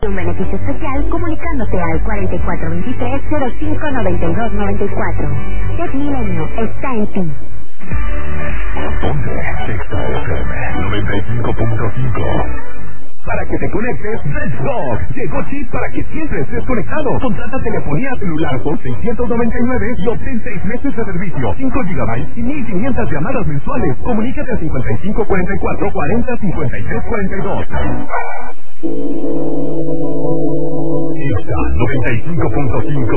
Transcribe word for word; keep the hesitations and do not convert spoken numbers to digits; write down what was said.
Un beneficio especial comunicándote al cuarenta y cuatro veintitrés cero cinco noventa y dos noventa y cuatro. Tech Milenio está en ti. Ponte Exa F M noventa y cinco punto cinco. Para que te conectes, Red Dog. Llegó chip para que siempre estés conectado. Contrata telefonía celular por seiscientos noventa y nueve y obtén seis meses de servicio, cinco gigabytes y mil quinientas llamadas mensuales. Comunícate al cincuenta y cinco cuarenta y cuatro cuarenta cincuenta y tres cuarenta y dos. Exa noventa y cinco punto cinco.